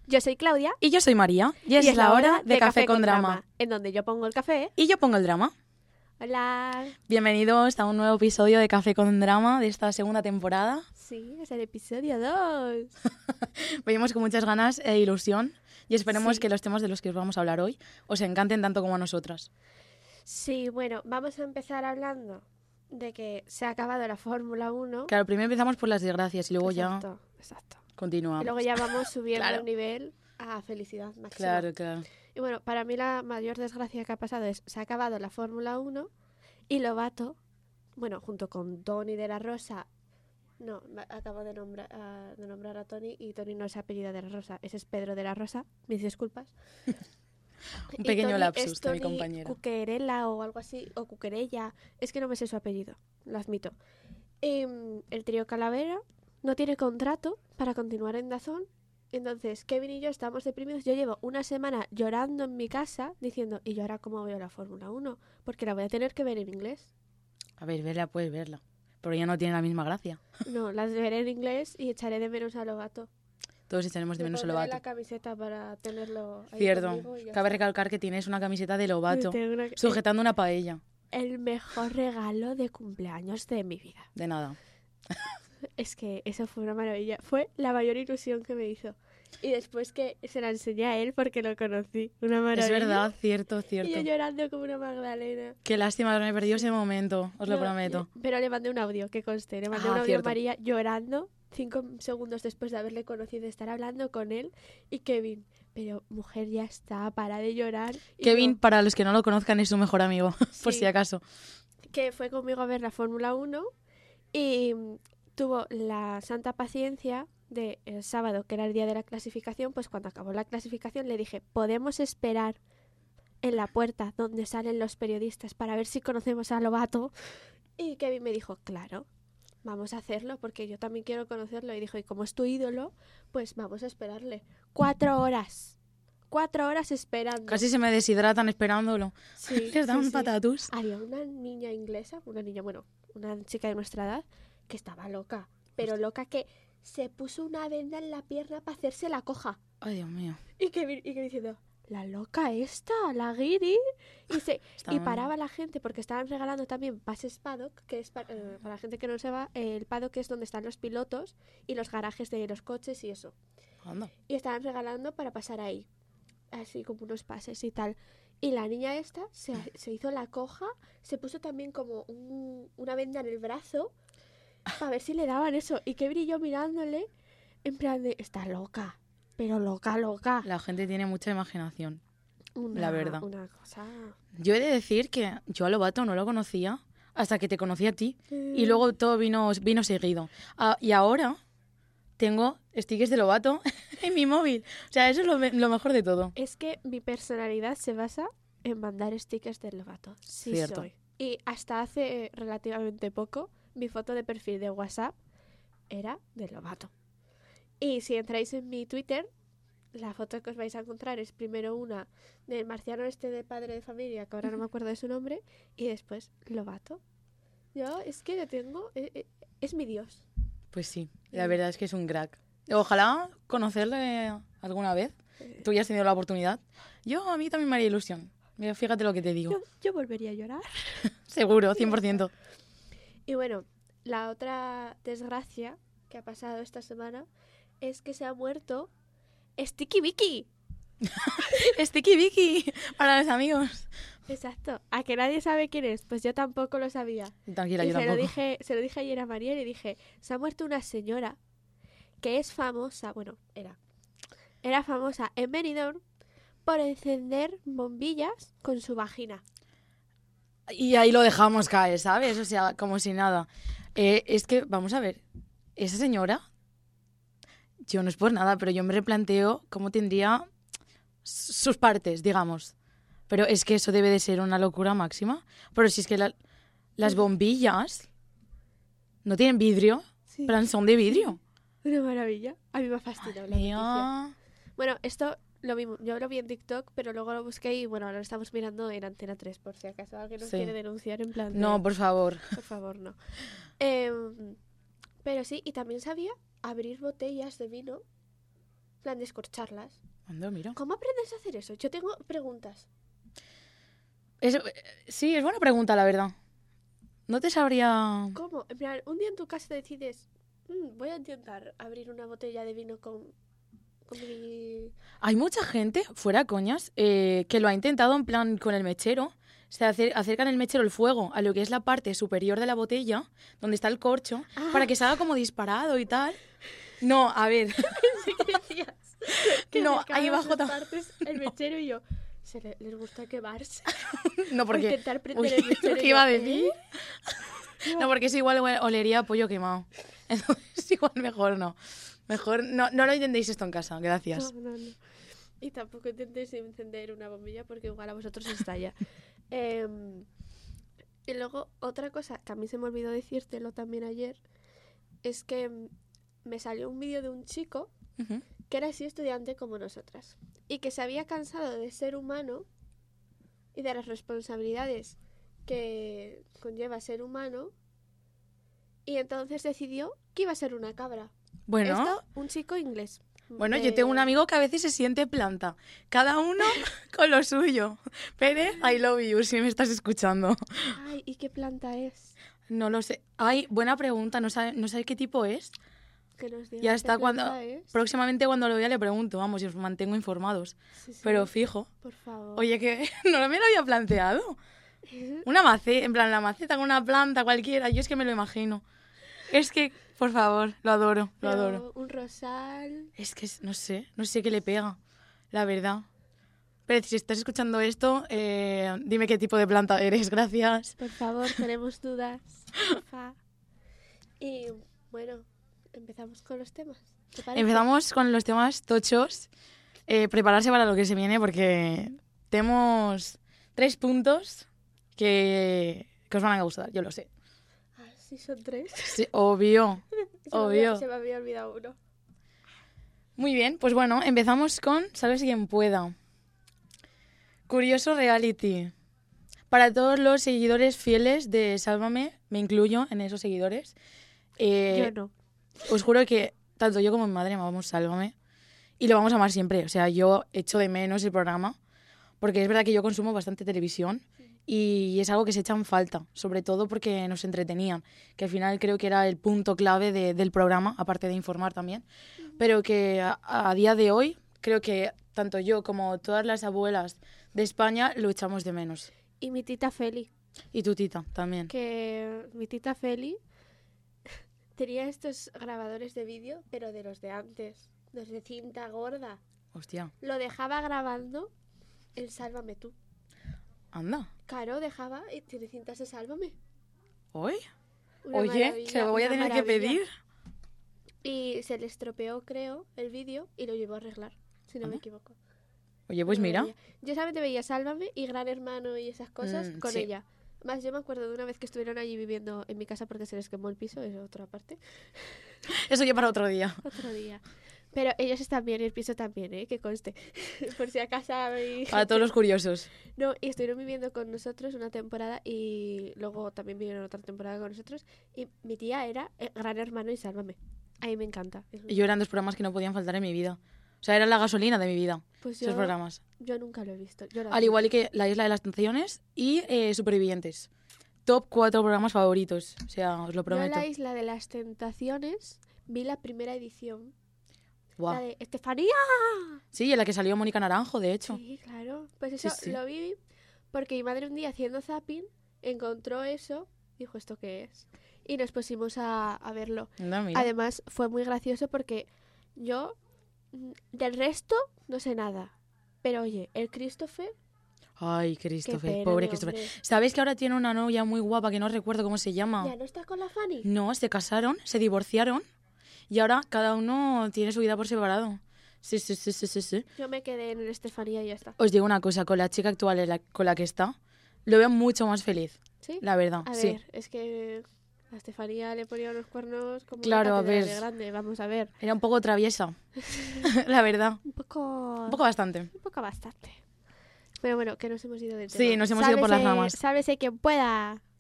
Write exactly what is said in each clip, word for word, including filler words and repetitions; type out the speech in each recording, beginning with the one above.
Yo soy Claudia. Y yo soy María. Y es, y es la hora de, de Café, Café con, con drama. drama, en donde yo pongo el café. Y yo pongo el drama. Hola. Bienvenidos a un nuevo episodio de Café con Drama de esta segunda temporada. Sí, es el episodio dos. Venimos con muchas ganas e ilusión y esperemos sí. que los temas de los que os vamos a hablar hoy os encanten tanto como a nosotras. Sí, bueno, vamos a empezar hablando de que se ha acabado la Fórmula uno. Claro, primero empezamos por las desgracias y luego exacto, ya exacto. continuamos. Y luego ya vamos subiendo claro. el nivel a felicidad máxima. Claro, claro. Y bueno, para mí la mayor desgracia que ha pasado es se ha acabado la Fórmula uno y Lovato, bueno, junto con Toni de la Rosa, no, acabo de nombrar, uh, de nombrar a Toni y Toni no es apellido de la Rosa, ese es Pedro de la Rosa, mis disculpas. Un pequeño lapsus es de mi Toni compañera. Cuquerella o algo así, o Cuquerella, es que no me sé su apellido, lo admito. Y, um, el trío Calavera no tiene contrato para continuar en DAZN. Entonces, Kevin y yo estamos deprimidos. Yo llevo una semana llorando en mi casa diciendo, ¿y yo ahora cómo veo la Fórmula uno? Porque la voy a tener que ver en inglés. A ver, verla, puedes verla. Pero ya no tiene la misma gracia. No, las veré en inglés y echaré de menos a Lovato. Todos echaremos de menos a Lovato. la camiseta para tenerlo ahí. Cierto. Cabe está. recalcar que tienes una camiseta de Lovato una... sujetando una paella. El mejor regalo de cumpleaños de mi vida. De nada. Es que eso fue una maravilla. Fue la mayor ilusión que me hizo. Y después que se la enseñé a él porque lo conocí. Una maravilla. Es verdad, cierto, cierto. Y yo llorando como una magdalena. Qué lástima que me perdió ese momento, os no, lo prometo. Pero le mandé un audio, que conste. Le mandé ah, un audio cierto. a María llorando cinco segundos después de haberle conocido, de estar hablando con él. Y Kevin, pero mujer, ya está, para de llorar. Y Kevin, yo, para los que no lo conozcan, es su mejor amigo, sí, por si acaso. Que fue conmigo a ver la Fórmula uno y tuvo la santa paciencia de el sábado, que era el día de la clasificación, pues cuando acabó la clasificación le dije, ¿podemos esperar en la puerta donde salen los periodistas para ver si conocemos a Lovato? Y Kevin me dijo, claro, vamos a hacerlo porque yo también quiero conocerlo. Y dijo, y como es tu ídolo, pues vamos a esperarle. Cuatro horas. Cuatro horas esperando. Casi se me deshidratan esperándolo. Sí, Les dan sí, patatus. Sí. Había una niña inglesa, una niña, bueno, una chica de nuestra edad, que estaba loca. Pero loca que se puso una venda en la pierna para hacerse la coja. Ay, Dios mío. Y que, y que diciendo, la loca esta, la guiri. Y, se, y paraba la gente porque estaban regalando también pases paddock, que es para, eh, para la gente que no sepa, eh, el paddock es donde están los pilotos y los garajes de los coches y eso. Anda. Y estaban regalando para pasar ahí. Así como unos pases y tal. Y la niña esta se, se hizo la coja, se puso también como un, una venda en el brazo para ver si le daban eso. Y que brilló mirándole en plan de, está loca, pero loca, loca. La gente tiene mucha imaginación, una, la verdad. Una cosa... Yo he de decir que yo a Lovato no lo conocía hasta que te conocí a ti. Mm. Y luego todo vino, vino seguido. Ah, y ahora tengo stickers de Lovato en mi móvil. O sea, eso es lo, me- lo mejor de todo. Es que mi personalidad se basa en mandar stickers de Lovato. Sí, cierto. Soy. Y hasta hace eh, relativamente poco, mi foto de perfil de WhatsApp era de Lovato. Y si entráis en mi Twitter, la foto que os vais a encontrar es primero una del marciano este de Padre de Familia, que ahora no me acuerdo de su nombre, y después Lovato. Yo es que le tengo... Eh, eh, es mi dios. Pues sí, la verdad es que es un crack. Ojalá conocerle alguna vez. Tú ya has tenido la oportunidad. Yo, a mí también me haría ilusión. Mira, fíjate lo que te digo. Yo, yo volvería a llorar. Seguro, cien por ciento. Y bueno, la otra desgracia que ha pasado esta semana es que se ha muerto Sticky Vicky. Sticky Vicky, para los amigos. Exacto. ¿A que nadie sabe quién es? Pues yo tampoco lo sabía. Tranquila, y yo se tampoco. Lo dije, se lo dije ayer a María y le dije, se ha muerto una señora que es famosa, bueno, era, era famosa en Benidorm por encender bombillas con su vagina. Y ahí lo dejamos caer, ¿sabes? O sea, como si nada. Eh, es que, vamos a ver, esa señora, yo no es por nada, pero yo me replanteo cómo tendría sus partes, digamos. Pero es que eso debe de ser una locura máxima. Pero si es que la, las bombillas no tienen vidrio, Sí. plan, son de vidrio. Una maravilla. A mí me ha fascinado la Mía. noticia. Bueno, esto lo vi, yo lo vi en TikTok, pero luego lo busqué y bueno, ahora lo estamos mirando en Antena tres, por si acaso alguien nos Sí. quiere denunciar en plan de... No, por favor. Por favor, no. Eh, pero sí, y también sabía abrir botellas de vino en plan descorcharlas. Anda, mira. ¿Cómo aprendes a hacer eso? Yo tengo preguntas. Es, sí, es buena pregunta, la verdad. No te sabría... ¿Cómo? En plan, un día en tu casa decides, "Mm, voy a intentar abrir una botella de vino con, con mi... Hay mucha gente, fuera coñas, eh, que lo ha intentado en plan con el mechero. O sea, acer- acercan el mechero, el fuego, a lo que es la parte superior de la botella, donde está el corcho, Ah. para que salga como disparado y tal. No, a ver. Pensé que decías que No, acercabas ahí abajo las tam- partes el mechero y yo, ¿se le- les gusta quemarse? No, O porque... intentar prender Uy, el mechero ¿qué y iba a yo, decir? ¿eh? No, porque eso igual hue- olería a pollo quemado. Entonces igual mejor no. Mejor no, no lo intentéis esto en casa, gracias. No, no, no. Y tampoco intentéis encender una bombilla porque igual a vosotros os estalla. Em, y luego, otra cosa que a mí se me olvidó decírtelo también ayer, es que em, me salió un vídeo de un chico Ujú. que era así estudiante como nosotras y que se había cansado de ser humano y de las responsabilidades que conlleva ser humano y entonces decidió que iba a ser una cabra. Bueno, Esto, un chico inglés. bueno, de- yo tengo un amigo que a veces se siente planta. Cada uno con lo suyo. Pere, I love you, si me estás escuchando. Ay, ¿y qué planta es? No lo sé. Ay, buena pregunta, no sabe, no sabe qué tipo es. Que nos diga Ya qué está, cuando planta es. próximamente cuando lo vea le pregunto, vamos, y os mantengo informados. Sí, sí, Pero fijo. por favor. Oye, que no me lo había planteado. Una maceta, en plan, la maceta con una planta cualquiera, yo es que me lo imagino. Es que, por favor, lo adoro, lo Pero adoro. un rosal. Es que, no sé, no sé qué le pega, la verdad. Pero si estás escuchando esto, eh, dime qué tipo de planta eres, gracias. Por favor, tenemos dudas. Porfa. Y bueno, empezamos con los temas. ¿Te parece? Empezamos con los temas tochos. Eh, prepararse para lo que se viene porque tenemos tres puntos que, que os van a gustar, yo lo sé. Ah, sí, son tres. Sí, obvio, Se me había- obvio. se me había olvidado uno. Muy bien, pues bueno, empezamos con Sálvese quien pueda. Curioso reality. Para todos los seguidores fieles de Sálvame, me incluyo en esos seguidores. eh, Yo no. Os juro que tanto yo como mi madre amamos Sálvame y lo vamos a amar siempre. O sea, yo echo de menos el programa porque es verdad que yo consumo bastante televisión y es algo que se echa en falta, sobre todo porque nos entretenían, que al final creo que era el punto clave de- del programa, aparte de informar también, pero que a, a día de hoy creo que tanto yo como todas las abuelas de España lo echamos de menos. Y mi tita Feli. Y tu tita también. Que mi tita Feli tenía estos grabadores de vídeo, pero de los de antes. Los de cinta gorda. Hostia, Lo dejaba grabando el Sálvame tú. anda. Claro, dejaba y tiene cintas de Sálvame. ¿Hoy? Una Oye, maravilla, que lo voy a una tener que maravilla. pedir. Y se le estropeó, creo, el vídeo y lo llevó a arreglar, si no me Anda. equivoco. Oye, pues Una mira. maravilla. Yo solamente veía Sálvame y Gran Hermano y esas cosas Mm, con sí. ella. Más yo me acuerdo de una vez que estuvieron allí viviendo en mi casa porque se les quemó el piso, es otra parte. Eso ya para otro día. Otro día. Pero ellos están bien, el piso también, ¿eh? Que conste. Por si acaso hay Para todos los curiosos. No, y estuvieron viviendo con nosotros una temporada y luego también vinieron otra temporada con nosotros. Y mi tía era eh, Gran Hermano y Sálvame. A mí me encanta. Es- Y yo eran dos programas que no podían faltar en mi vida. O sea, era la gasolina de mi vida, Pues esos yo, programas. yo nunca lo he visto. Yo lo Al vi. igual que La Isla de las Tentaciones y eh, Supervivientes. Top cuatro programas favoritos. O sea, os lo Yo prometo. la Isla de las Tentaciones vi la primera edición. Guau. La de Estefanía. Sí, en la que salió Mónica Naranjo, de hecho. Sí, claro. Pues eso Sí, sí. lo vi porque mi madre un día haciendo zapping encontró eso. Dijo, ¿esto qué es? Y nos pusimos a, a verlo. Anda, mira. Además, fue muy gracioso porque yo mm, del resto no sé nada. Pero oye, el Christopher, Ay, qué Christopher, pena, pobre mi Christopher. hombre. ¿Sabéis que ahora tiene una novia muy guapa que no recuerdo cómo se llama? ¿Ya no está con la Fanny? No, se casaron, se divorciaron y ahora cada uno tiene su vida por separado. Sí, sí, sí, sí, sí, sí. Yo me quedé en el Estefanía y ya está. Os digo una cosa, con la chica actual en la- con la que está, lo veo mucho más feliz, ¿Sí? la verdad. A sí. ver, es que a Estefanía le ponía unos cuernos como Claro, una a catedral ver. de grande. Vamos a ver. Era un poco traviesa, la verdad. Un poco... Un poco bastante. Un poco bastante. Pero bueno, que nos hemos ido del Sí, tema. nos hemos ido por las Sálvese- ramas. Sálvese quien pueda.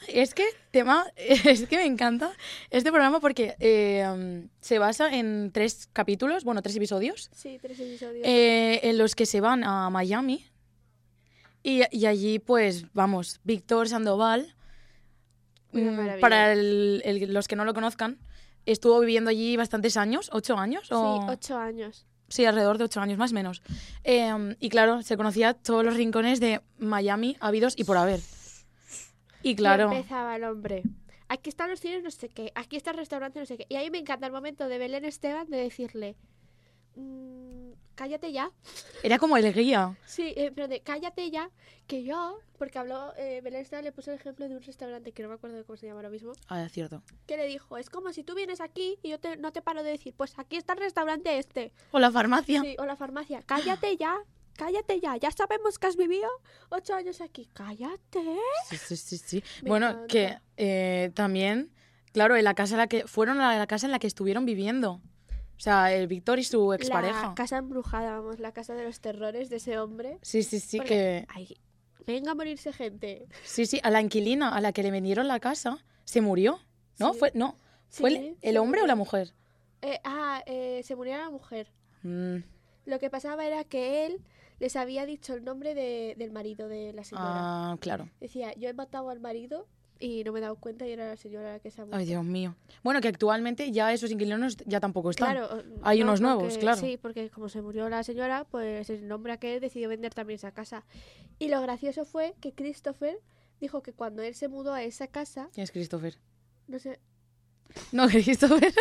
Es que tema, es que me encanta este programa porque eh, um, se basa en tres capítulos, bueno, tres episodios, Sí, tres episodios. eh, en los que se van a Miami y, y allí, pues, vamos, Víctor Sandoval, Una mm, maravilla. para el- el- los que no lo conozcan, estuvo viviendo allí bastantes años, ocho años, Sí, o ocho años. sí, alrededor de ocho años, más o menos. Eh, y claro, se conocía todos los rincones de Miami habidos y por haber. Y claro, Y empezaba el hombre. Aquí están los cines, no sé qué. Aquí está el restaurante, no sé qué. Y ahí me encanta el momento de Belén Esteban de decirle: "Mm, cállate ya". era como el guía. Sí, eh, pero de cállate ya. Que yo, porque habló, eh, Belén Esteban le puso el ejemplo de un restaurante que no me acuerdo de cómo se llama ahora mismo. Ah, es cierto. Que le dijo: es como si tú vienes aquí y yo te, no te paro de decir, pues aquí está el restaurante este. O la farmacia. Sí, o la farmacia. Cállate ya. Cállate ya. Ya sabemos que has vivido ocho años aquí. Cállate. Sí, sí, sí, sí. Me Bueno, encanta. que eh, también, claro, en la casa en la que fueron a la casa en la que estuvieron viviendo. O sea, el Víctor y su expareja. La casa embrujada, vamos, la casa de los terrores de ese hombre. Sí, sí, sí, Porque, que ay, venga a morirse gente. sí, sí, a la inquilina a la que le vendieron la casa se murió. ¿No? Sí. Fue no, fue Sí, el, se el hombre o murió. la mujer. Eh, ah, eh, se murió la mujer. Mm, Lo que pasaba era que él les había dicho el nombre de- del marido de la señora. ah, claro. Decía, yo he matado al marido y no me he dado cuenta y era la señora la que se ha muerto. Ay, Dios mío. Bueno, que actualmente ya esos inquilinos ya tampoco están. Claro, Hay no, unos nuevos, porque- claro. Sí, porque como se murió la señora, pues el hombre aquel decidió vender también esa casa. Y lo gracioso fue que Christopher dijo que cuando él se mudó a esa casa, ¿Quién es Christopher? no sé, No, Christopher.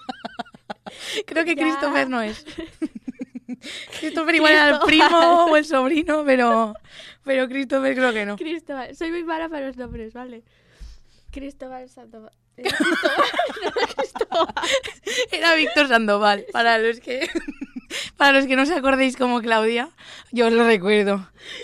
Creo que Ya. Christopher no es. Christopher igual era el primo o el sobrino, pero, pero Christopher creo que no. Cristóbal, soy muy mala para los nombres, ¿vale? Cristóbal Sandoval. Eh, Cristóbal, no, Cristóbal. Era Víctor Sandoval. Para los que para los que no os acordéis como Claudia, yo os lo recuerdo.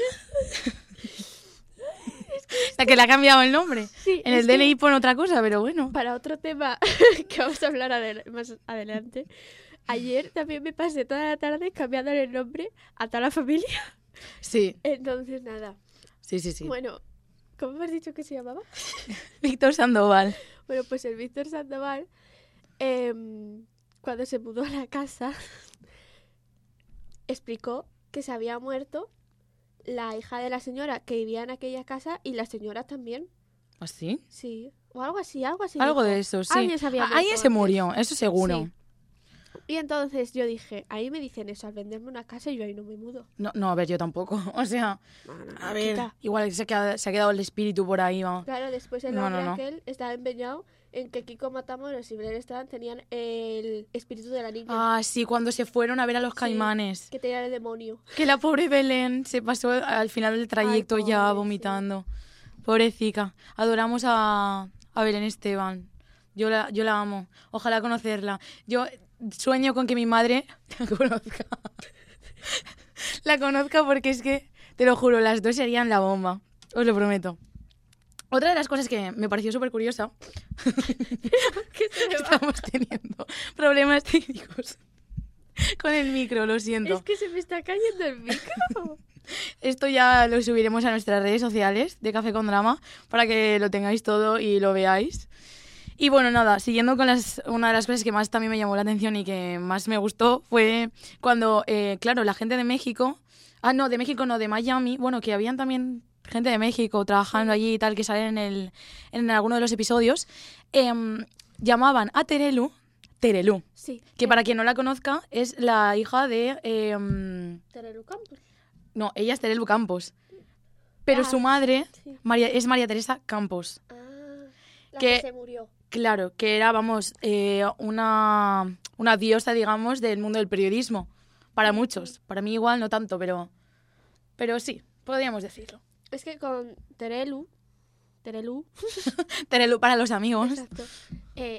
La que le ha cambiado el nombre. Sí, En es el que D N I pone otra cosa, pero bueno. para otro tema que vamos a hablar adel- más adelante, ayer también me pasé toda la tarde cambiándole el nombre a toda la familia. Sí, Entonces, nada. sí, sí, sí. Bueno, ¿cómo me has dicho que se llamaba? Víctor Sandoval. Bueno, pues el Víctor Sandoval, em, cuando se mudó a la casa, explicó que se había muerto la hija de la señora que vivía en aquella casa y la señora también. ¿Así? Sí, o algo así, algo así. Algo dijo. de eso, sí. Alguien se había Ah, muerto alguien se antes. murió, eso seguro. Sí. Y entonces yo dije, ahí me dicen eso, al venderme una casa y yo ahí no me mudo. No, no, a ver, yo tampoco. O sea, No, no, a no, ver, quita. igual se ha, quedado, se ha quedado el espíritu por ahí, vamos. Claro, después el No, hombre no, no. aquel estaba empeñado en que Kiko Matamoros y Belén Esteban tenían el espíritu de la niña, Ah, sí, cuando se fueron a ver a los Sí. caimanes. que tenía el demonio. Que la pobre Belén se pasó al final del trayecto Ay, ya pobre, sí. vomitando. Pobrecita. Adoramos a, a Belén Esteban. Yo la, yo la amo. Ojalá conocerla. Yo sueño con que mi madre la conozca. La conozca porque es que, te lo juro, las dos serían la bomba. Os lo prometo. Otra de las cosas que me pareció súper curiosa, ¿Qué se me va? estamos teniendo problemas técnicos con el micro, lo siento. Es que se me está cayendo el micro. Esto ya lo subiremos a nuestras redes sociales de Café con Drama para que lo tengáis todo y lo veáis. Y bueno, nada, siguiendo con las, una de las cosas que más también me llamó la atención y que más me gustó fue cuando, eh, claro, la gente de México, ah, no, de México no, de Miami, bueno, que habían también gente de México trabajando allí y tal, que sale en, el, en alguno de los episodios, em, llamaban a Terelu, Terelu, Sí. que para quien no la conozca es la hija de... em, Terelu Campos. no, ella es Terelu Campos. Pero Ah, su madre sí. María, es María Teresa Campos. Ah, la Que- que se murió. Claro, que era, vamos, eh, una, una diosa, digamos, del mundo del periodismo. Para muchos. Para mí igual no tanto, pero, pero sí, podríamos decirlo. Es que con Terelu, Terelu, Terelu para los amigos. exacto, eh,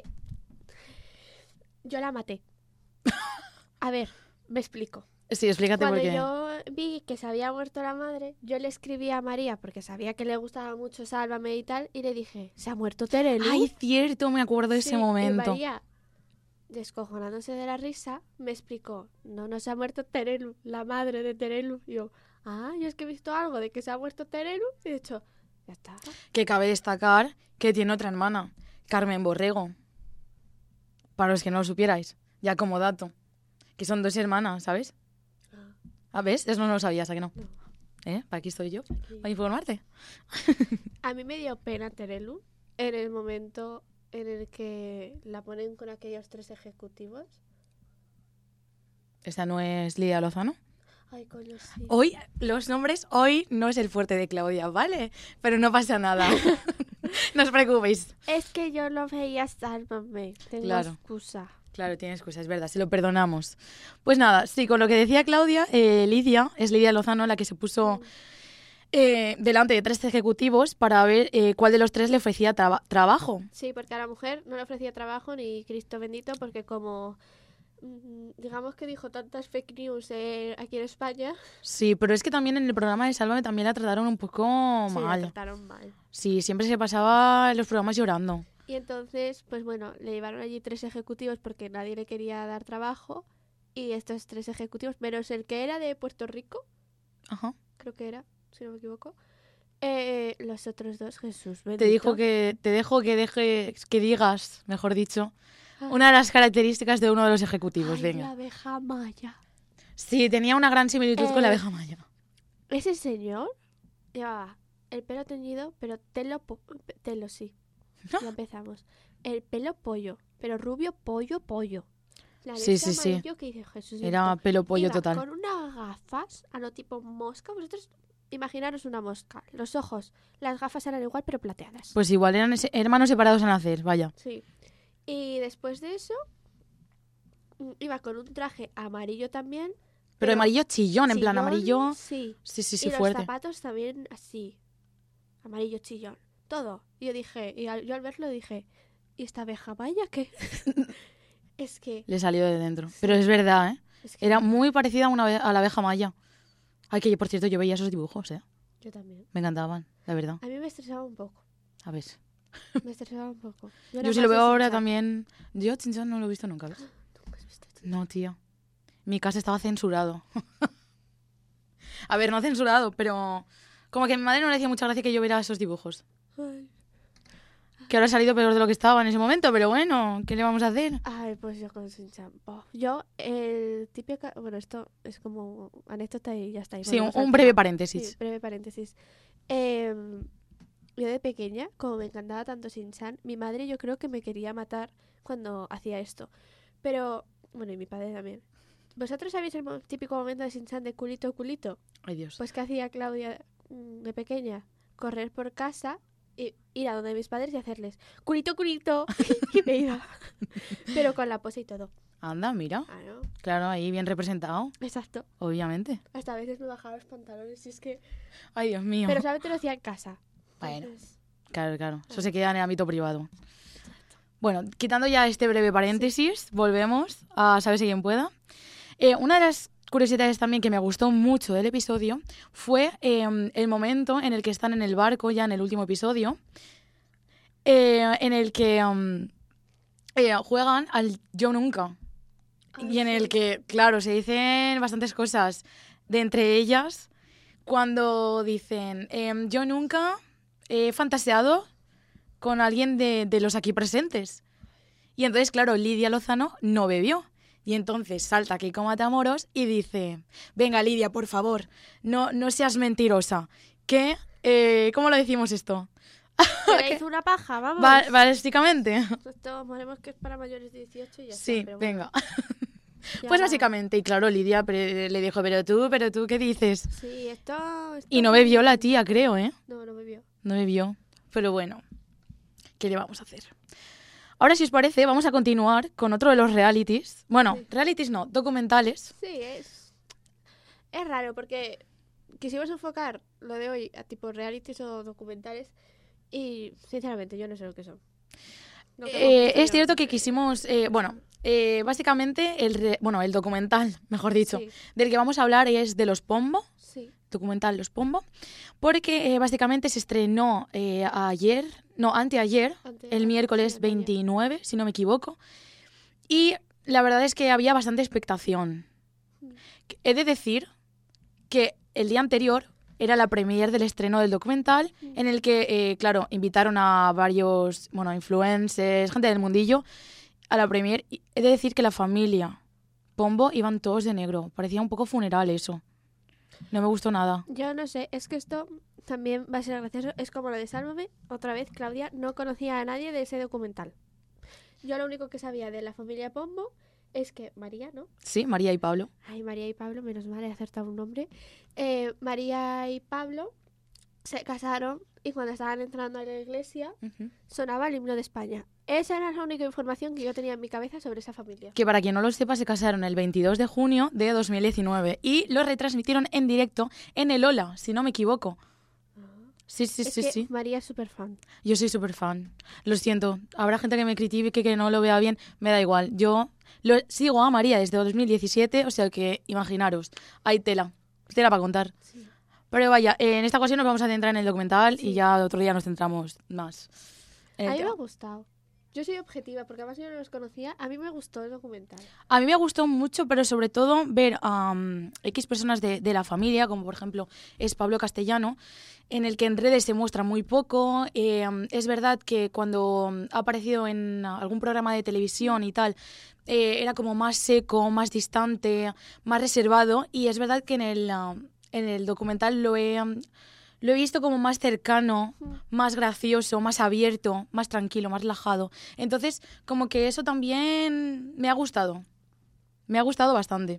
yo la maté. A ver, me explico. Sí, explícate Cuando por qué. yo vi que se había muerto la madre, yo le escribí a María porque sabía que le gustaba mucho Sálvame y tal, y le dije, se ha muerto Terelu. Ay, cierto, me acuerdo de Sí, ese y momento. María, descojonándose de la risa, me explicó, no, no se ha muerto Terelu, la madre de Terelu. Y yo, ah, yo es que he visto algo de que se ha muerto Terelu, y de hecho, Ya está. Que cabe destacar que tiene otra hermana, Carmen Borrego. Para los que no lo supierais, ya como dato. Que son dos hermanas, ¿sabes? Ah, ¿ves? Eso no lo sabías, ¿a que no? No. ¿Eh? Para aquí estoy yo, Aquí. para informarte. A mí me dio pena Terelu en el momento en el que la ponen con aquellos tres ejecutivos. Esta no es Lidia Lozano. Ay, coño, sí. Hoy, los nombres, hoy no es el fuerte de Claudia, ¿vale? Pero no pasa nada. No os preocupéis. Es que yo no veía Sálvame. Tengo Claro. excusa. Claro, tienes excusa, es verdad, se lo perdonamos. Pues nada, sí, con lo que decía Claudia, eh, Lidia, es Lidia Lozano la que se puso eh, delante de tres ejecutivos para ver eh, cuál de los tres le ofrecía traba- trabajo. Sí, porque a la mujer no le ofrecía trabajo ni Cristo bendito, porque como mm, digamos que dijo tantas fake news eh, aquí en España, Sí, pero es que también en el programa de Sálvame también la trataron un poco sí, la mal. trataron mal. Sí, siempre se pasaba en los programas llorando. Y entonces, pues bueno, le llevaron allí tres ejecutivos porque nadie le quería dar trabajo. Y estos tres ejecutivos, menos el que era de Puerto Rico, Ajá. creo que era, si no me equivoco, eh, los otros dos, Jesús bendito. Te dijo que te dejo que dejes que digas, mejor dicho, Ay, una de las características de uno de los ejecutivos. ay, Venga. la abeja maya. Sí, tenía una gran similitud con la Eh, abeja maya. Ese señor llevaba el pelo teñido, pero telo, po- telo sí. Ya empezamos. El pelo pollo, pero rubio, pollo, pollo. La Sí, leche sí, sí. amarillo que dice Jesús. Era pelo pollo Iba total. con unas gafas a lo tipo mosca. Vosotros imaginaros una mosca. Los ojos, las gafas eran igual, pero plateadas. Pues igual eran ese- hermanos separados a nacer, vaya. Sí. Y después de eso, mm, iba con un traje amarillo también. Pero amarillo chillón, en plan chillón, amarillo. Sí. Sí, sí, y sí, los fuerte. zapatos también así. Amarillo chillón. Todo. Y yo dije, y al- yo al verlo dije, ¿y esta abeja maya qué? Es que, Le salió de dentro. Pero es verdad, ¿eh? es que Era muy parecida a, una, abe- a la abeja maya. Ay, que yo, por cierto, yo veía esos dibujos, ¿eh? yo también. Me encantaban, la verdad. A mí me estresaba un poco. A ver. Me estresaba un poco. Yo, era Yo si más lo de veo ahora Shin-chan. también... Yo Chin-chan no lo he visto nunca, ¿ves? Nunca has visto Shin-chan. No, tía. Mi casa estaba censurado. A ver, no censurado, pero... Como que a mi madre no le hacía mucha gracia que yo viera esos dibujos. Ay. Que ahora ha salido peor de lo que estaba en ese momento, pero bueno, ¿qué le vamos a hacer? Ay, pues yo con Shin-chan. Bof. Yo, el típico... Bueno, esto es como anécdota y ya está. Y Sí, un, volvemos al un breve tema. paréntesis. Sí, breve paréntesis. Em, yo de pequeña, como me encantaba tanto Shin-chan, mi madre yo creo que me quería matar cuando hacía esto. Pero, bueno, y mi padre también. ¿Vosotros sabéis el mo- típico momento de Shin-chan de culito, culito? Ay, Dios. Pues que hacía Claudia mm, de pequeña, correr por casa y ir a donde mis padres y hacerles culito, culito, y me iba. Pero con la pose y todo. Anda, mira. Ah, ¿no? Claro, ahí bien representado, Exacto. obviamente. Hasta a veces me bajaba los pantalones y es que... Ay, Dios mío. Pero solamente lo hacía en casa. Bueno. Entonces, Claro, claro. Eso se queda en el ámbito privado. Bueno, quitando ya este breve paréntesis, volvemos a Saber si quien pueda. Eh, una de las curiosidades también que me gustó mucho del episodio fue eh, el momento en el que están en el barco, ya en el último episodio, eh, en el que um, eh, juegan al Yo Nunca. Ay, Y en el sí. que, claro, se dicen bastantes cosas. De entre ellas, cuando dicen, em, yo nunca he fantaseado con alguien de, de los aquí presentes. Y entonces, claro, Lidia Lozano no bebió. Y entonces salta Keiko Matamoros y dice, venga, Lidia, por favor, no, no seas mentirosa. Que, eh, ¿cómo lo decimos esto? Se le hizo una paja, vamos. Ba- Básicamente. Esto ponemos que es para mayores de dieciocho y ya Sí, está. pero bueno, venga. ya- Pues básicamente, y claro, Lidia pre- le dijo, pero tú, pero tú, ¿qué dices? Sí, esto... esto Y no es- bebió la tía, creo, ¿eh? No, no bebió. No bebió. Pero bueno, ¿qué le vamos a hacer? Ahora, si os parece, vamos a continuar con otro de los realities. Bueno, Sí. realities no, documentales. Sí, es... Es raro porque quisimos enfocar lo de hoy a tipo realities o documentales y, sinceramente, yo no sé lo que son. No tengo Eh, mucha es cierto idea. que quisimos, eh, bueno, eh, básicamente el, re- bueno, el documental, mejor dicho, Sí, del que vamos a hablar es de Los Pombo, sí. documental Los Pombo, porque eh, básicamente se estrenó eh, ayer, no, anteayer, Ante- el ah, miércoles sí, anteayer. veintinueve, si no me equivoco, y la verdad es que había bastante expectación. Mm. He de decir que el día anterior era la premier del estreno del documental, en el que, eh, claro, invitaron a varios, bueno, influencers, gente del mundillo, a la premier. Y he de decir que la familia Pombo iban todos de negro. Parecía un poco funeral eso. No me gustó nada. Yo no sé, es que esto también va a ser gracioso. Es como lo de Sálvame. Otra vez, Claudia no conocía a nadie de ese documental. Yo lo único que sabía de la familia Pombo es que María, ¿no? Sí, María y Pablo. Ay, María y Pablo, menos mal, he acertado un nombre. Eh, María y Pablo se casaron y cuando estaban entrando a la iglesia Uh-huh. sonaba el himno de España. Esa era la única información que yo tenía en mi cabeza sobre esa familia. Que para quien no lo sepa, se casaron el veintidós de junio de dos mil diecinueve y lo retransmitieron en directo en el Ola, si no me equivoco. Sí, sí, es sí, que sí. María es súper fan. Yo soy súper fan. Lo siento. Habrá gente que me critique, que no lo vea bien. Me da igual. Yo lo, sigo a María desde dos mil diecisiete, o sea que imaginaros. Hay tela. Tela para contar. Sí. Pero vaya, eh, en esta ocasión nos vamos a centrar en el documental Sí. y ya otro día nos centramos más en A el mí me tema. ha gustado. Yo soy objetiva porque además yo no los conocía. A mí me gustó el documental. A mí me gustó mucho, pero sobre todo ver a um, X personas de, de la familia, como por ejemplo es Pablo Castellano, en el que en redes se muestra muy poco. Eh, es verdad que cuando ha aparecido en algún programa de televisión y tal, eh, era como más seco, más distante, más reservado. Y es verdad que en el, uh, en el documental lo he... um, Lo he visto como más cercano, más gracioso, más abierto, más tranquilo, más relajado. Entonces, como que eso también me ha gustado. Me ha gustado bastante.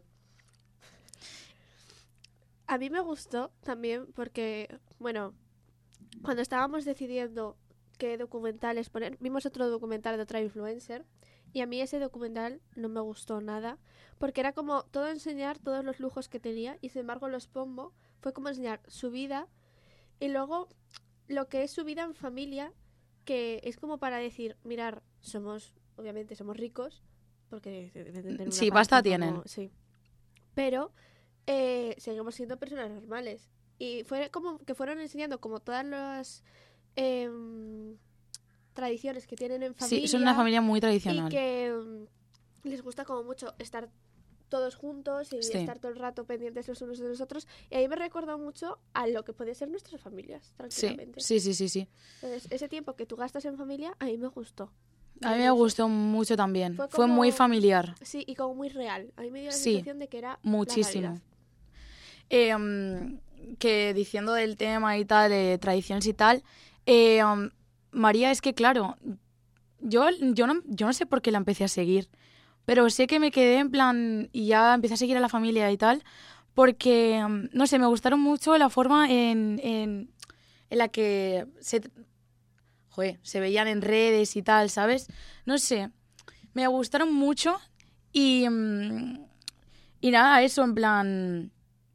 A mí me gustó también porque, bueno, cuando estábamos decidiendo qué documentales poner, vimos otro documental de otra influencer y a mí ese documental no me gustó nada porque era como todo enseñar todos los lujos que tenía y sin embargo Los Pombo fue como enseñar su vida y luego lo que es su vida en familia, que es como para decir, mirar, somos, obviamente somos ricos, porque deben tener una Sí, pasta pasta tienen. como- sí. Pero eh, seguimos siendo personas normales. Y fue como que fueron enseñando como todas las em, tradiciones que tienen en familia. Sí, son una familia muy y tradicional. que em, les gusta como mucho estar todos juntos y Sí. estar todo el rato pendientes los unos de los otros. Y ahí me recordó mucho a lo que puede ser nuestras familias, Sí, tranquilamente. sí, sí, sí, sí. Entonces, ese tiempo que tú gastas en familia, a mí me gustó. A mí me gustó mucho también. Fue Fue muy como- familiar. Sí, y como muy real. A mí me dio la Sí, sensación de que era la muchísimo. realidad. Eh, um, que diciendo del tema y tal, de tradiciones y tal, eh, um, María, es que claro, yo, yo, no, yo no sé por qué la empecé a seguir, pero sé que me quedé en plan y ya empecé a seguir a la familia y tal, porque, um, no sé, me gustaron mucho la forma en, en, en la que se, joder, se veían en redes y tal, ¿sabes? No sé, me gustaron mucho y, um, y nada, eso en plan...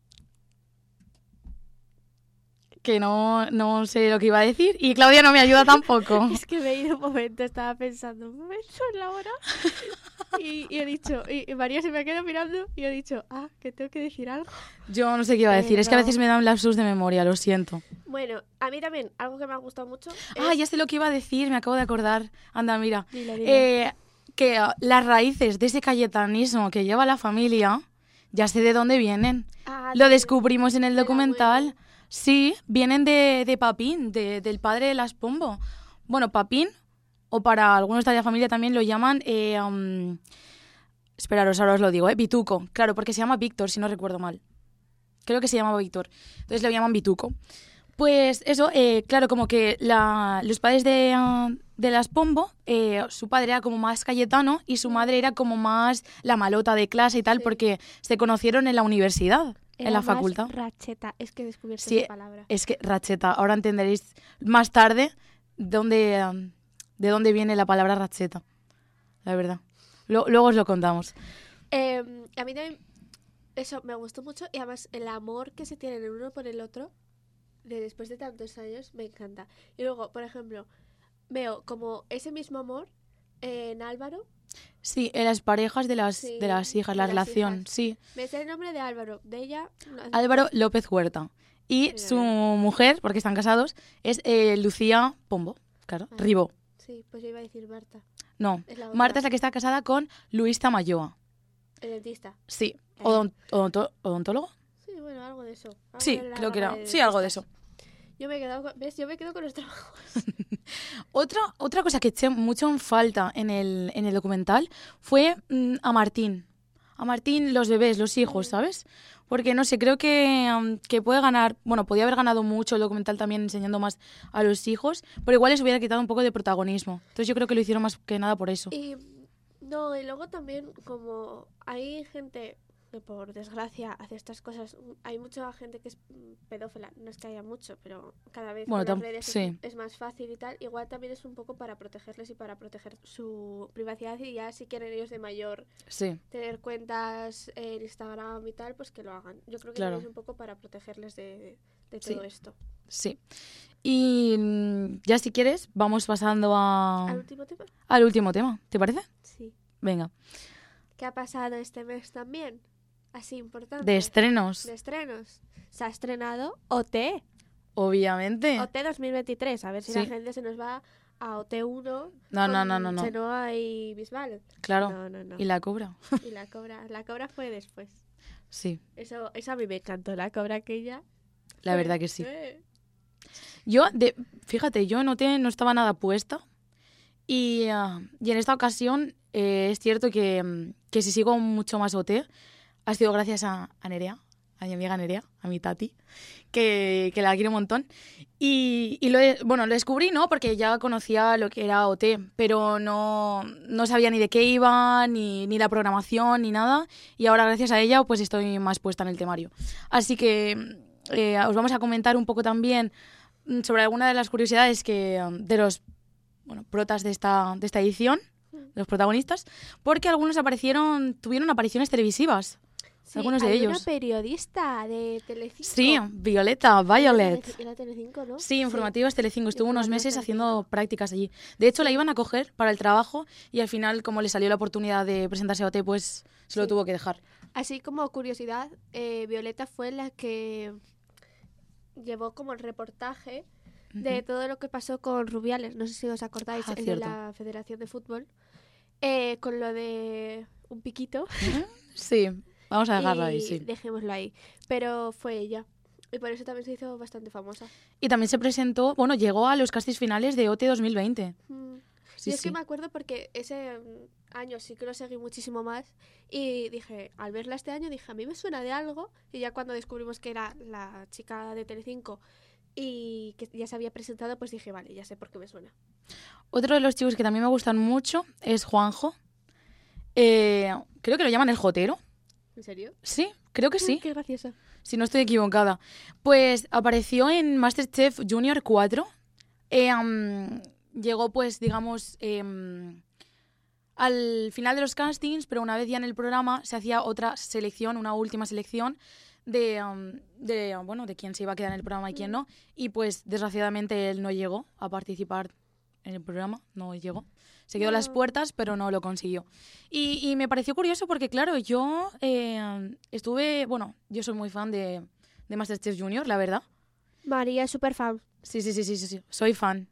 que no, no sé lo que iba a decir y Claudia no me ayuda tampoco. Es que me he ido un momento, estaba pensando, un momento en la hora. Y, y he dicho, y, y María se me ha quedado mirando y he dicho, ah, que tengo que decir algo. Yo no sé qué iba a decir, es que a Pero- veces me dan lapsus de memoria, lo siento. Bueno, a mí también, algo que me ha gustado mucho. Ah, es- ya sé lo que iba a decir, me acabo de acordar. Anda, mira. Dilo, dilo. Eh, que ah, las raíces de ese cayetanismo que lleva la familia, ya sé de dónde vienen. Ah, Lo de- descubrimos en el del documental. abuelo. Sí, vienen de, de Papín, de- del padre de las Pombo. Bueno, Papín, o para algunos de la familia también lo llaman... Eh, um, esperaros, ahora os lo digo, ¿eh? Bituco. Claro, porque se llama Víctor, si no recuerdo mal. Creo que se llamaba Víctor. Entonces lo llaman Bituco. Pues eso, eh, claro, como que la, los padres de, ah, de las Pombo, eh, su padre era como más Cayetano y su madre era como más la malota de clase y tal, Sí. porque se conocieron en la universidad, Era en la más facultad. Racheta, es que he descubierto Sí, esa palabra. es que racheta, ahora entenderéis más tarde dónde, um, de dónde viene la palabra racheta, la verdad. Lo- luego os lo contamos. Eh, a mí también eso me gustó mucho y además el amor que se tienen el uno por el otro de después de tantos años me encanta. Y luego, por ejemplo, veo como ese mismo amor en Álvaro. Sí, en las parejas de las, Sí, de las hijas, la de las relación, hijas. sí. Me sé el nombre de Álvaro, de ella. no- Álvaro López Huerta. Y Mira, su mira. mujer, porque están casados, es eh, Lucía Pombo, claro, Ah. Ribó. Sí, pues yo iba a decir Marta. No, Es la otra. Marta es la que está casada con Luis Tamayoa. El dentista. Sí, Eh. odon- odonto- odontólogo. Sí, bueno, algo de eso. Algo Sí, de la creo que gama era. de Sí, algo de estas. eso. Yo me he quedado con, ¿ves? Yo me quedo con los trabajos. Otra, otra cosa que eché mucho en falta en el, en el documental fue mm, a Martín. A Martín, los bebés, los hijos, Mm. ¿sabes? Porque, no sé, creo que, um, que puede ganar... Bueno, podía haber ganado mucho el documental también enseñando más a los hijos, pero igual les hubiera quitado un poco de protagonismo. Entonces yo creo que lo hicieron más que nada por eso. Y no, y luego también como hay gente que por desgracia hace estas cosas, hay mucha gente que es mm, pedófila, no es que haya mucho, pero cada vez Bueno, con las tam- redes es- sí. es, más fácil y tal, igual también es un poco para protegerles y para proteger su privacidad y ya si quieren ellos de mayor Sí, tener cuentas en Instagram y tal, pues que lo hagan. Yo creo que Claro. también es un poco para protegerles de, de Sí. todo esto. sí. Y mm, ya si quieres, vamos pasando a, ¿Al último tema? al último tema. ¿Te parece? Sí. Venga. ¿Qué ha pasado este mes también? Así importante. De estrenos, de estrenos. Se ha estrenado O T. obviamente. O T dos mil veintitrés. A ver si Sí. la gente se nos va a O T uno. No, no, con no, no, no. Chenoa y Bisbal. Claro. No, no, no. Y la cobra. Y la cobra. La cobra fue después. Sí, Eso, eso a mí me encantó, la cobra aquella. la verdad que sí. Eh. Yo, de, fíjate, yo noté, no estaba nada puesta. Y, ah, y en esta ocasión eh, es cierto que, mm, que si sigo mucho más O T, ha sido gracias a, a Nerea, a mi amiga Nerea, a mi tati, que, que la quiero un montón. Y, y lo, he- bueno, lo descubrí, ¿no? Porque ya conocía lo que era O T, pero no, no sabía ni de qué iba, ni, ni la programación, ni nada. Y ahora, gracias a ella, pues estoy más puesta en el temario. Así que eh, os vamos a comentar un poco también mm, sobre alguna de las curiosidades que, um, de los bueno, protas de esta, de esta edición, de los protagonistas, porque algunos aparecieron, tuvieron apariciones televisivas. Sí, Algunos de hay ellos. una periodista de Telecinco. Sí, Violeta, Violet. Era Telecinco, ¿no? Sí, informativos Telecinco. Estuvo unos Informativos meses Telecinco. haciendo prácticas allí. De hecho, la iban a coger para el trabajo y al final, como le salió la oportunidad de presentarse a O T, pues se lo Sí. tuvo que dejar. Así como curiosidad, eh, Violeta fue la que llevó como el reportaje de Ujú. todo lo que pasó con Rubiales. No sé si os acordáis, Ah, el de cierto. la Federación de Fútbol. Eh, con lo de un piquito. Sí, vamos a dejarlo ahí, y sí. dejémoslo ahí. Pero fue ella. Y por eso también se hizo bastante famosa. Y también se presentó, bueno, llegó a los castings finales de O T dos mil veinte. Mm. Sí, Yo es sí. que me acuerdo porque ese mm, año sí que lo seguí muchísimo más y dije, al verla este año, dije, a mí me suena de algo y ya cuando descubrimos que era la chica de Telecinco y que ya se había presentado, pues dije, vale, ya sé por qué me suena. Otro de los chicos que también me gustan mucho es Juanjo. Eh, creo que lo llaman el Jotero. ¿En serio? Sí, creo que sí. Qué graciosa. Si no estoy equivocada. Pues apareció en MasterChef Junior cuatro. Eh, um, llegó, pues, digamos, eh, al final de los castings, pero una vez ya en el programa se hacía otra selección, una última selección de, um, de, um, bueno, de quién se iba a quedar en el programa y quién no. Y pues, desgraciadamente, él no llegó a participar en el programa, no llegó. Se quedó a las No. puertas, pero no lo consiguió. Y, y me pareció curioso porque, claro, yo eh, estuve... Bueno, yo soy muy fan de, de MasterChef Junior, la verdad. María es súper fan. Sí, sí, sí, sí, sí, sí. Soy fan.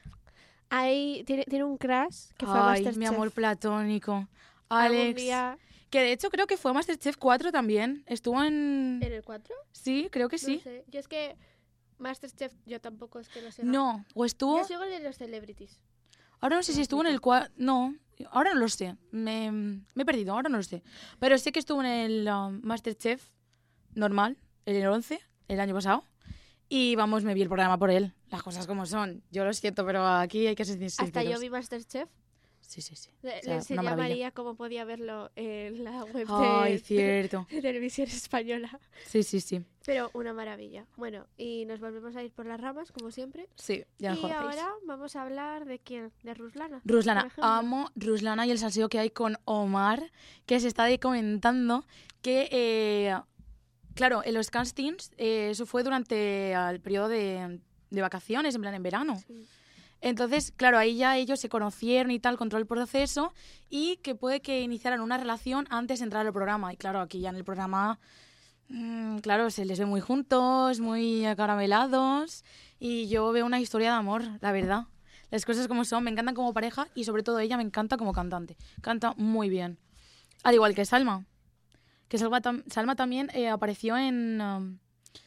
Ahí tiene, tiene un crush que fue a Ay, Masterchef. mi amor platónico. Algún Alex. día Que de hecho creo que fue a MasterChef cuatro también. Estuvo en... en el cuatro. Sí, creo que sí. No sé. Yo es que Masterchef yo tampoco es que lo siga. No, o estuvo... Yo sigo el de los celebrities. Ahora no sé si estuvo en el cuatro... No, ahora no lo sé. Me, me he perdido, ahora no lo sé. Pero sé que estuvo en el um, MasterChef normal, en el once, el año pasado. Y vamos, me vi el programa por él. Las cosas como son. Yo lo siento, pero aquí hay que ser sinceros. Hasta yo vi Masterchef. Sí, sí, sí. Le, O le sea, enseñé una a maravilla. María cómo podía verlo en la web Ay, de, cierto. de Televisión Española. Sí, sí, sí. Pero una maravilla. Bueno, y nos volvemos a ir por las ramas, como siempre. Sí, ya nos y conocéis. ahora vamos a hablar de quién, de Ruslana. Ruslana, por ejemplo. amo Ruslana y el salseo que hay con Omar, que se está ahí comentando que, eh, claro, en los castings, eh, eso fue durante el periodo de, de vacaciones, en plan en verano. Sí. Entonces, claro, ahí ya ellos se conocieron y tal, con todo el proceso, y que puede que iniciaran una relación antes de entrar al programa. Y claro, aquí ya en el programa, mmm, claro, se les ve muy juntos, muy acaramelados, y yo veo una historia de amor, la verdad. Las cosas como son, me encantan como pareja y sobre todo ella me encanta como cantante. Canta muy bien. Al igual que Salma. Que Salma, tam- Salma también eh, apareció en, um,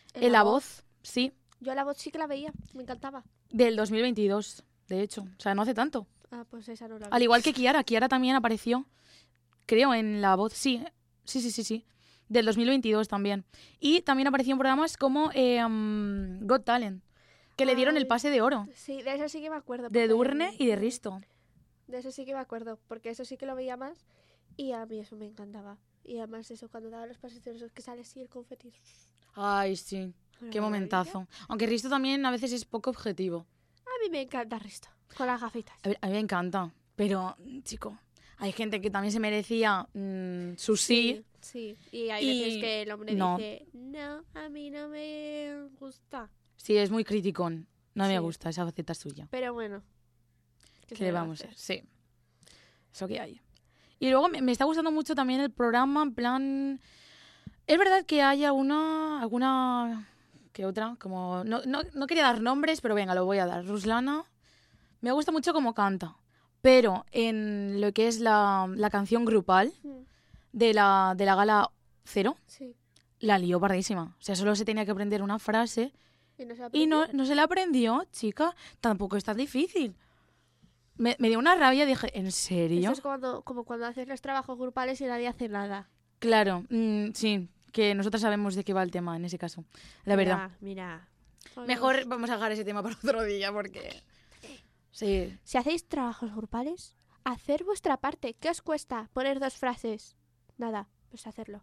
En La Voz, sí, Yo La Voz sí que la veía, me encantaba. del dos mil veintidós, de hecho. O sea, no hace tanto. Ah, pues esa no la vi. Al igual que Kiara, Kiara también apareció, creo, en La Voz, sí, sí, sí, sí, sí, del dos mil veintidós también. Y también apareció en programas como eh, um, Got Talent, que le dieron el Ay, pase de oro, Sí, de eso sí que me acuerdo. de porque- Edurne y de Risto. De eso sí que me acuerdo, porque eso sí que lo veía más y a mí eso me encantaba. Y además eso, cuando daba los pases de esos que sale así el confeti. Ay, sí, Una qué maravilla. momentazo. Aunque Risto también a veces es poco objetivo. A mí me encanta Risto, con las gafitas. A, ver, a mí me encanta, pero, chico, hay gente que también se merecía mm, su sí. Sí, y hay Y veces que el hombre no. dice, no, a mí no me gusta. Sí, es muy criticón. No me Sí. gusta, esa faceta suya. Pero bueno. ¿qué ¿Qué se le va a vamos a hacer? hacer? Sí. Eso que hay. Y luego me, me está gustando mucho también el programa, en plan... Es verdad que hay alguna, alguna que otra, como... No, no, no quería dar nombres, pero venga, lo voy a dar. Ruslana, me gusta mucho cómo canta. Pero en lo que es la, la canción grupal Mm, de la, de la gala cero, Sí. la lió pardísima. O sea, solo se tenía que aprender una frase Y no se y no, no se la aprendió, chica. Tampoco es tan difícil. Me, me dio una rabia, dije, ¿en serio? Esto es cuando, como cuando haces los trabajos grupales y nadie hace nada. Claro, mm, sí, que nosotros sabemos de qué va el tema en ese caso. La verdad. Mira, mira. Mejor vamos a dejar ese tema para otro día porque... Sí. Si hacéis trabajos grupales, hacer vuestra parte. ¿Qué os cuesta poner dos frases? Nada, pues hacerlo.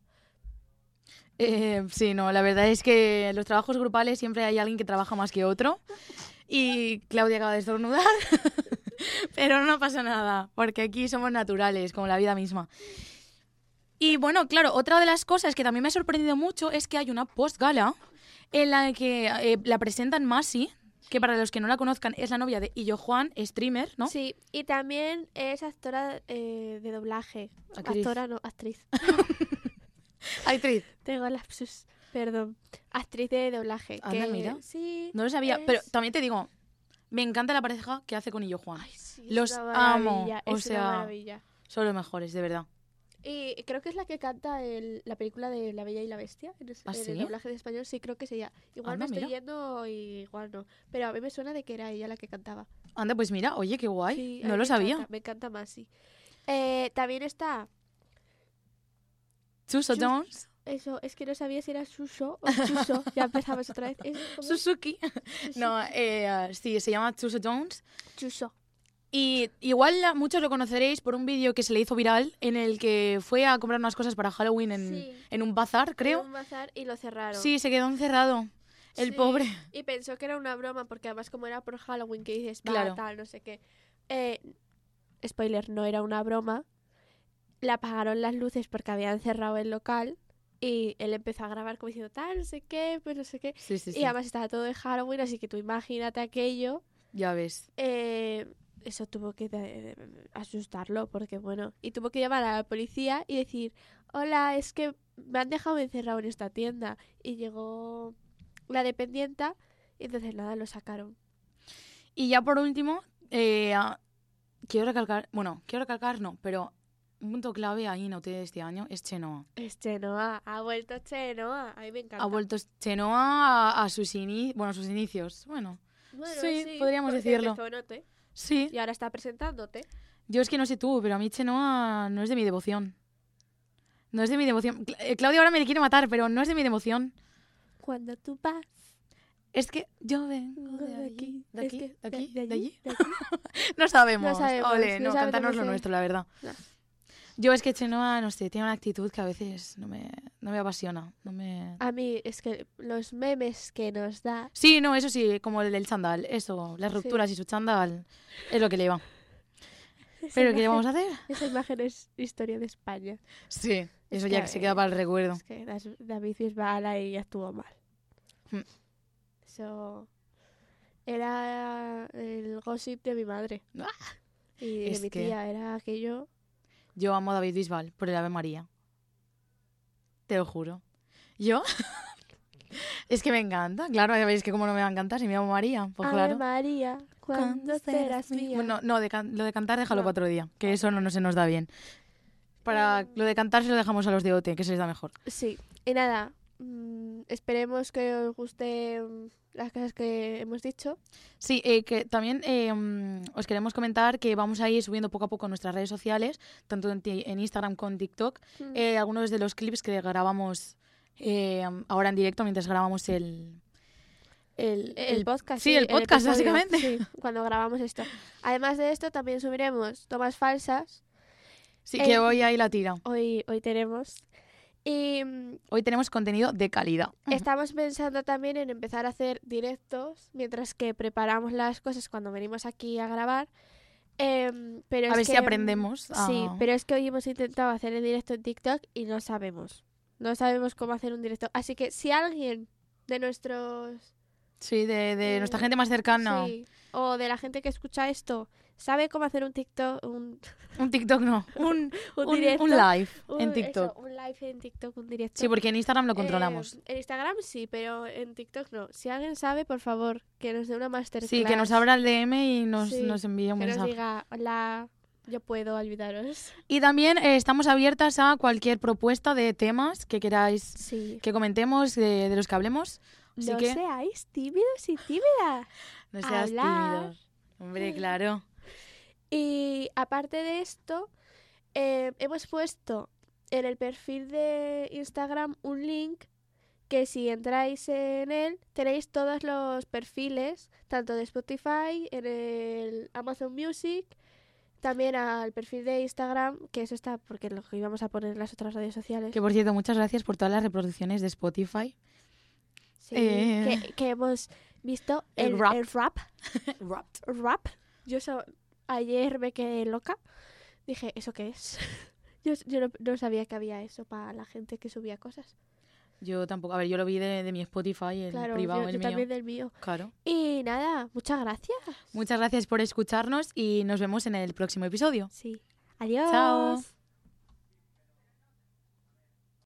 Eh, sí, no, la verdad es que en los trabajos grupales siempre hay alguien que trabaja más que otro. Y Claudia acaba de estornudar. Pero no pasa nada, porque aquí somos naturales, como la vida misma. Y bueno, claro, otra de las cosas que también me ha sorprendido mucho es que hay una postgala en la que eh, la presentan Masi, que para los que no la conozcan es la novia de Illo Juan, streamer, ¿no? Sí, y también es actora eh, de doblaje. Actriz. Actora, no, actriz. Actriz. Tengo lapsus, perdón. Actriz de doblaje. Anda, que, mira. Sí. No lo sabía, es- pero también te digo, me encanta la pareja que hace con Illo Juan. Ay, sí, Los es una amo, maravilla, o es sea- una maravilla. Son los mejores, de verdad. Y creo que es la que canta el- la película de La Bella y la Bestia. En, es- ¿Ah, en sí? el doblaje de español, sí, creo que es ella. Igual Anda, me estoy mira. yendo y igual no. Pero a mí me suena de que era ella la que cantaba. Anda, pues mira, oye, qué guay. Sí, a no mí lo me sabía. encanta, me encanta más, sí. Eh, también está... Chuso Chus- Jones, Eso, es que no sabía si era Suso o Chuso. Ya empezamos otra vez. Es como Suzuki. Suso. No, eh, sí, se llama Chuso Jones. Chuso. Y igual la- muchos lo conoceréis por un vídeo que se le hizo viral en el que fue a comprar unas cosas para Halloween en, Sí. en un bazar, creo. En un bazar y lo cerraron. Sí, se quedó encerrado. El Sí, pobre. Y pensó que era una broma, porque además como era por Halloween, que dices, va, Claro. tal, no sé qué. Eh, spoiler, no era una broma. Le apagaron las luces porque habían cerrado el local y él empezó a grabar como diciendo, tal, no sé qué, pues no sé qué. Sí, sí, sí. Y además estaba todo de Halloween, así que tú imagínate aquello. Ya ves. Eh, eso tuvo que eh, asustarlo, porque bueno, y tuvo que llamar a la policía y decir, hola, es que me han dejado encerrado en esta tienda. Y llegó la dependienta y entonces nada, lo sacaron. Y ya por último, eh, ah, quiero recalcar, bueno, quiero recalcar no, pero un punto clave ahí en O T de este año es Chenoa. Es Chenoa, ha vuelto Chenoa, a mí me encanta. Ha vuelto Chenoa a, a sus ini bueno, a sus inicios. Bueno, Bueno, sí, podríamos porque decirlo. empezó en O T sí. y ahora está presentándote. Yo es que no sé tú, pero a mí Chenoa no es de mi devoción. No es de mi devoción. Cla- eh, Claudia ahora me quiere matar, pero no es de mi devoción. Cuando tú vas Es que yo vengo de aquí, de es aquí, que de aquí, de de allí, allí. de aquí. No sabemos. No sabemos, Ole, no no, sabemos cantarnos lo hacer- nuestro, la verdad. No. Yo es que Chenoa, no sé, tiene una actitud que a veces no me, no me apasiona. No me... A mí es que los memes que nos da... Sí, no, eso sí, como el del chándal. Eso, las rupturas y su chándal es lo que le va. esa ¿Pero qué le imagen- vamos a hacer? Esa imagen es historia de España. Sí, eso Es ya que, se queda para el recuerdo. Es que Das- David Bisbal ahí estuvo mal. Hmm. Eso era el gossip de mi madre. Ah, Y de es mi que- tía era aquello. Yo amo a David Bisbal por el Ave María. Te lo juro. ¿Yo? Es que me encanta. Claro, ya veis que cómo no me va a encantar si me llamo María. Pues Ave claro. María, cuando serás mía. Bueno, no, de can- lo de cantar déjalo No. para otro día, que eso no, no se nos da bien. Para Mm. lo de cantar se lo dejamos a los de O T, que se les da mejor. Sí, y nada, mm, esperemos que os gusten las cosas que hemos dicho. Sí, eh, que también eh, um, os queremos comentar que vamos a ir subiendo poco a poco nuestras redes sociales, tanto en, ti- en Instagram como en TikTok, Mm. eh, algunos de los clips que grabamos eh, ahora en directo mientras grabamos el... El, El, podcast. Sí, el podcast, episodio, básicamente. Sí, cuando grabamos esto. Además de esto, también subiremos tomas falsas. Sí, que Eh, hoy ahí la tira. Hoy, hoy tenemos. Y mm, Hoy tenemos contenido de calidad. estamos pensando también en empezar a hacer directos mientras que preparamos las cosas cuando venimos aquí a grabar. Em, pero A es ver que, si aprendemos. a- Sí, pero es que hoy hemos intentado hacer el directo en TikTok y no sabemos. No sabemos cómo hacer un directo. Así que si alguien de nuestros... Sí, de, de eh, nuestra gente más cercana. sí, o de la gente que escucha esto, sabe cómo hacer un TikTok, un, Un TikTok no, un, un un, directo. un live un- en eso, TikTok. un live en TikTok, un directo. Sí, porque en Instagram lo controlamos. Eh, en Instagram sí, pero en TikTok no. Si alguien sabe, por favor, que nos dé una masterclass. Sí, que nos abra el D M y nos, Sí, nos envíe un que nos mensaje. diga, hola, yo puedo ayudaros. Y también eh, estamos abiertas a cualquier propuesta de temas que queráis Sí. que comentemos, de, de los que hablemos. Así No que seáis tímidos y tímidas. no seas hablar. tímidos. Hombre, claro. Y aparte de esto, eh, hemos puesto en el perfil de Instagram un link que si entráis en él tenéis todos los perfiles, tanto de Spotify, en el Amazon Music, también al perfil de Instagram, que eso está porque lo que íbamos a poner en las otras redes sociales. Que por cierto, muchas gracias por todas las reproducciones de Spotify. Sí, Eh. que, que hemos visto El el, rap. el rap. Rap. Yo so- ayer me quedé loca. Dije, ¿eso qué es? yo yo no, no sabía que había eso para la gente que subía cosas. Yo tampoco. A ver, yo lo vi de, de mi Spotify, el Claro, privado, yo, el yo mío. también del mío. Claro. Y nada, muchas gracias. Muchas gracias por escucharnos y nos vemos en el próximo episodio. Sí. Adiós. Chao.